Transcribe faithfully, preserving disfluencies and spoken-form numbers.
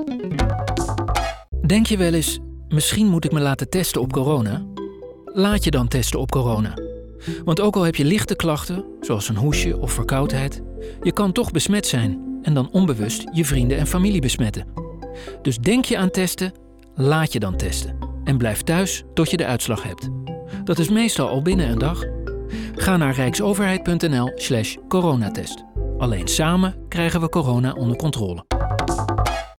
Denk je wel eens, misschien moet ik me laten testen op corona? Laat je dan testen op corona. Want ook al heb je lichte klachten, zoals een hoesje of verkoudheid, je kan toch besmet zijn en dan onbewust je vrienden en familie besmetten. Dus denk je aan testen, laat je dan testen. En blijf thuis tot je de uitslag hebt. Dat is meestal al binnen een dag. Ga naar rijksoverheid punt n l slash coronatest. Alleen samen krijgen we corona onder controle.